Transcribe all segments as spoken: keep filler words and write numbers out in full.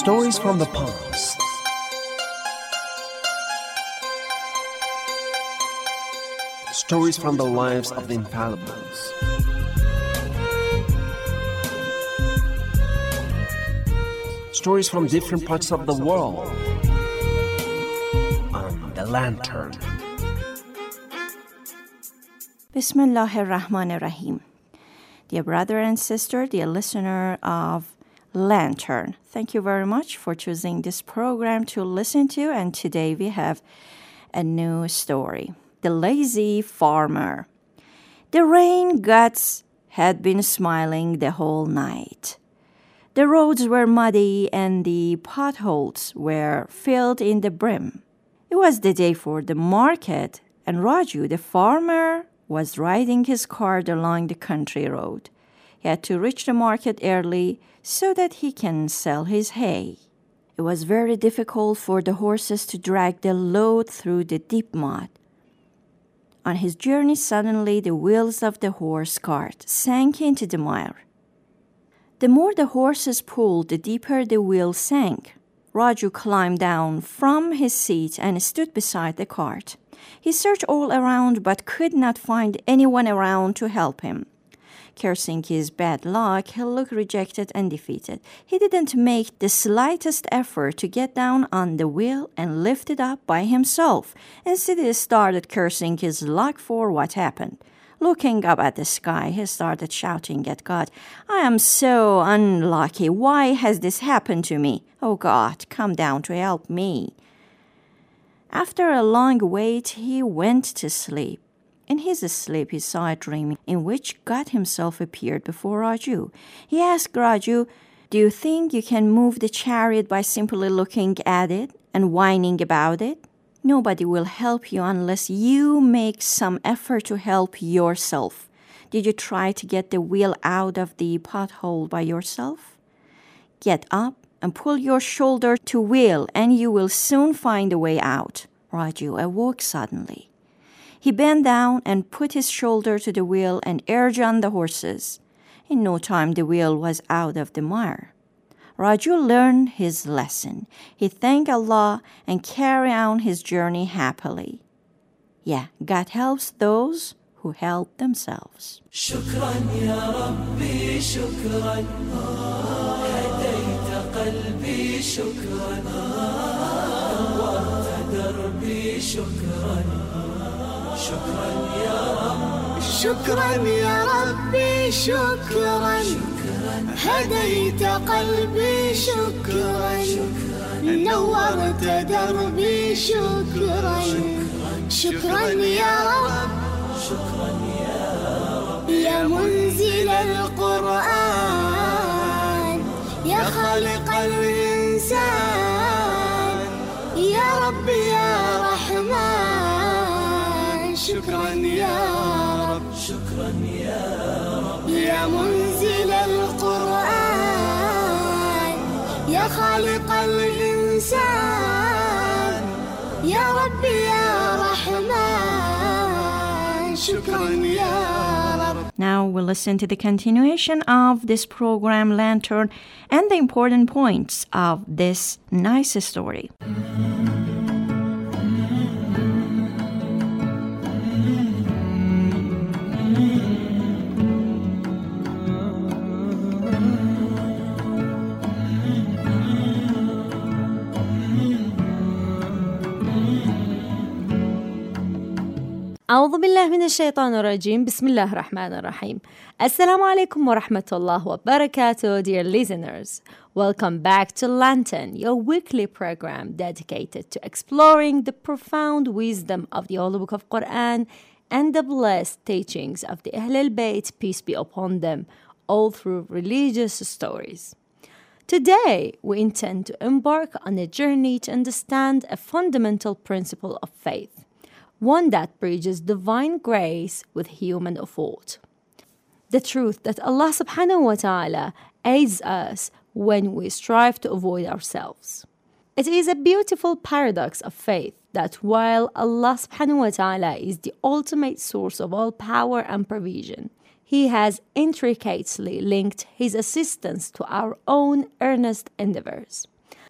Stories from the past. Stories from the lives of the infallibles. Stories from different parts of the world. On The Lantern. Bismillahir Rahmanir Rahim. Dear brother and sister, dear listener of Lantern, thank you very much for choosing this program to listen to. And today we have a new story. The Lazy Farmer. The rain gods had been smiling the whole night. The roads were muddy and the potholes were filled in the brim. It was the day for the market, and Raju, the farmer, was riding his cart along the country road. He had to reach the market early so that he can sell his hay. It was very difficult for the horses to drag the load through the deep mud. On his journey, suddenly the wheels of the horse cart sank into the mire. The more the horses pulled, the deeper the wheel sank. Raju climbed down from his seat and stood beside the cart. He searched all around but could not find anyone around to help him. Cursing his bad luck, he looked rejected and defeated. He didn't make the slightest effort to get down on the wheel and lift it up by himself. Instead, he started cursing his luck for what happened. Looking up at the sky, he started shouting at God, "I am so unlucky. Why has this happened to me? Oh God, come down to help me." After a long wait, he went to sleep. In his sleep, he saw a dream in which God himself appeared before Raju. He asked Raju, "Do you think you can move the chariot by simply looking at it and whining about it? Nobody will help you unless you make some effort to help yourself. Did you try to get the wheel out of the pothole by yourself? Get up and pull your shoulder to wheel, and you will soon find a way out." Raju awoke suddenly. He bent down and put his shoulder to the wheel and urged on the horses. In no time, the wheel was out of the mire. Raju learned his lesson. He thanked Allah and carried on his journey happily. Yeah, God helps those who help themselves. شكرا يا ربي شكرا هديت قلبي شكرا نورت دربي شكرا شكرا يا رب شكرا يا ربي شكرا هديت قلبي شكرا نورت دربي شكرا شكرا يا رب شكرا يا رب يا منزل القرآن يا خالق الإنسان يا رب يا رحمن شكرا يا رب شكرا يا رب يا منزل القرآن يا خالق الإنسان يا رب يا رحمن شكرا يا رب. Now we'll listen to the continuation of this program, Lantern, and the important points of this nice story. أعوذ بالله من الشيطان الرجيم بسم الله الرحمن الرحيم Assalamu alaikum wa rahmatullahi wa barakatuh, dear listeners. Welcome back to Lantern, your weekly program dedicated to exploring the profound wisdom of the Holy Book of Quran and the blessed teachings of the Ahl al-Bayt, peace be upon them, all through religious stories. Today, we intend to embark on a journey to understand a fundamental principle of faith, one that bridges divine grace with human effort. The truth that Allah subhanahu wa ta'ala aids us when we strive to avoid ourselves. It is a beautiful paradox of faith that while Allah subhanahu wa ta'ala is the ultimate source of all power and provision, He has intricately linked His assistance to our own earnest endeavors.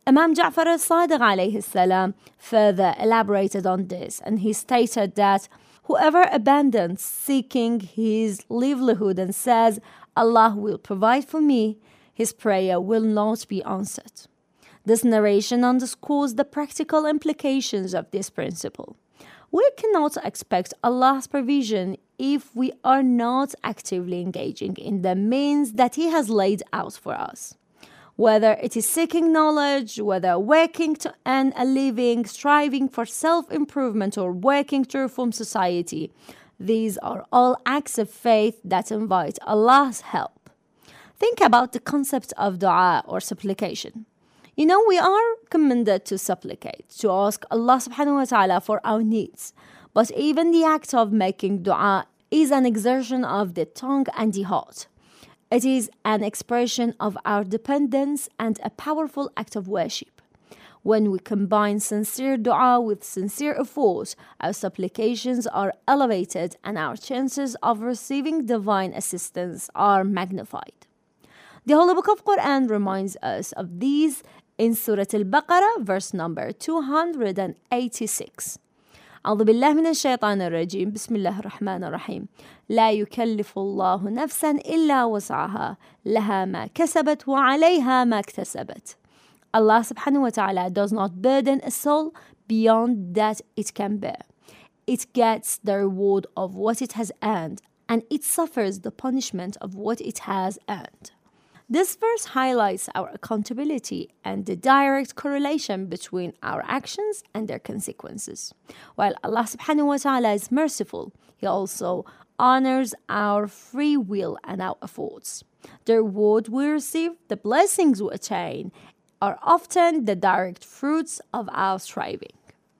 Imam Ja'far al-Sadiq alayhi salam further elaborated on this, and he stated that whoever abandons seeking his livelihood and says, Allah will provide for me, his prayer will not be answered. This narration underscores the practical implications of this principle. We cannot expect Allah's provision if we are not actively engaging in the means that He has laid out for us. Whether it is seeking knowledge, whether working to earn a living, striving for self-improvement, or working to reform society, these are all acts of faith that invite Allah's help. Think about the concept of dua or supplication. You know, we are commanded to supplicate, to ask Allah subhanahu wa ta'ala for our needs. But even the act of making dua is an exertion of the tongue and the heart. It is an expression of our dependence and a powerful act of worship. When we combine sincere dua with sincere effort, our supplications are elevated and our chances of receiving divine assistance are magnified. The Holy Book of Quran reminds us of these in Surah Al-Baqarah, verse number two hundred eighty-six. أعوذ بالله من الشيطان الرجيم بسم الله الرحمن الرحيم لا يكلف الله نفسا إلا وسعها لها ما كسبت وعليها ما اكتسبت. Allah subhanahu wa ta'ala does not burden a soul beyond that it can bear. It gets the reward of what it has earned, and it suffers the punishment of what it has earned. This verse highlights our accountability and the direct correlation between our actions and their consequences. While Allah subhanahu wa ta'ala is merciful, He also honors our free will and our efforts. The reward we receive, the blessings we attain, are often the direct fruits of our striving.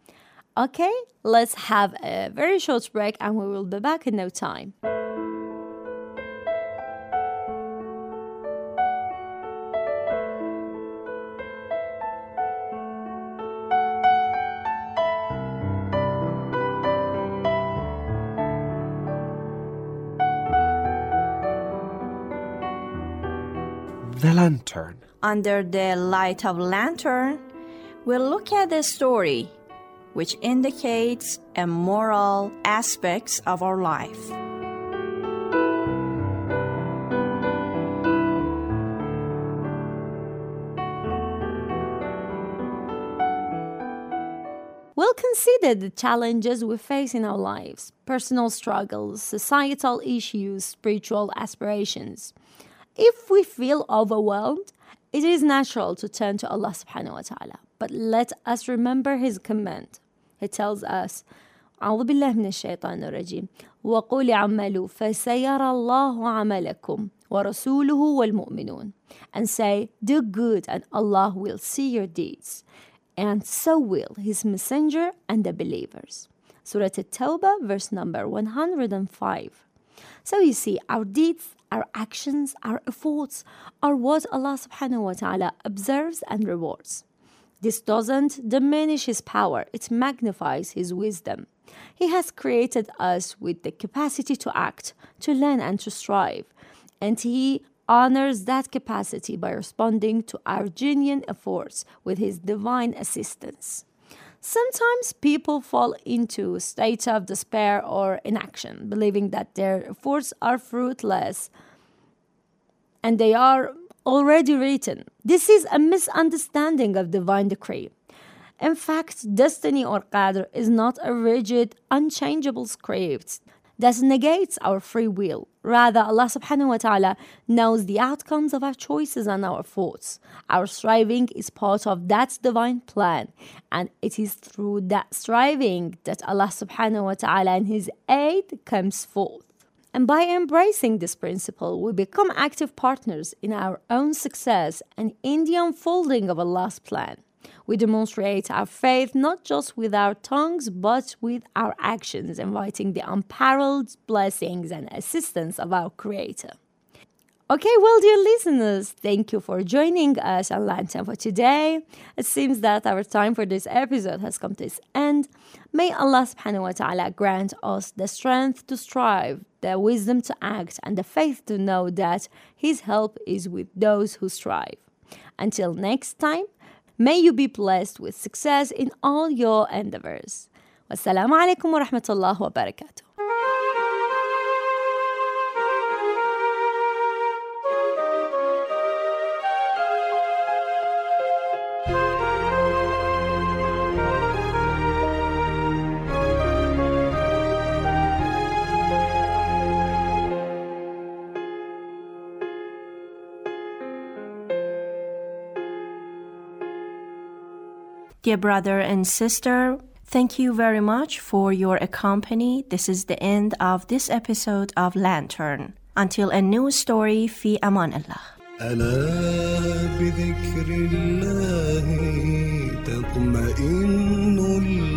Okay, let's have a very short break and we will be back in no time. The Lantern. Under the light of lantern, we'll look at the story which indicates a moral aspects of our life. We'll consider the challenges we face in our lives, personal struggles, societal issues, spiritual aspirations. If we feel overwhelmed, it is natural to turn to Allah subhanahu wa ta'ala. But let us remember His command. He tells us, أعوذ بالله من الشيطان الرجيم وقل اعملوا فسيرى الله عملكم ورسوله والمؤمنون. And say, do good and Allah will see your deeds. And so will His messenger and the believers. Surah At-Tawbah, verse number one hundred five. So you see, our deeds, our actions, our efforts are what Allah subhanahu wa ta'ala observes and rewards. This doesn't diminish His power, it magnifies His wisdom. He has created us with the capacity to act, to learn and to strive. And He honors that capacity by responding to our genuine efforts with His divine assistance. Sometimes people fall into a state of despair or inaction, believing that their efforts are fruitless and they are already written. This is a misunderstanding of divine decree. In fact, destiny or qadr is not a rigid, unchangeable script that negates our free will. Rather, Allah subhanahu wa ta'ala knows the outcomes of our choices and our efforts. Our striving is part of that divine plan, and it is through that striving that Allah subhanahu wa ta'ala and His aid comes forth. And by embracing this principle, we become active partners in our own success and in the unfolding of Allah's plan. We demonstrate our faith not just with our tongues, but with our actions, inviting the unparalleled blessings and assistance of our Creator. Okay, well, dear listeners, thank you for joining us on Lantern for today. It seems that our time for this episode has come to its end. May Allah subhanahu wa ta'ala grant us the strength to strive, the wisdom to act, and the faith to know that His help is with those who strive. Until next time, May you be blessed with success in all your endeavors. Wassalamu alaikum wa rahmatullahi wa barakatuh. Dear brother and sister, thank you very much for your company. This is the end of this episode of Lantern. Until a new story, في أمان الله. ألا بذكر الله تطمئن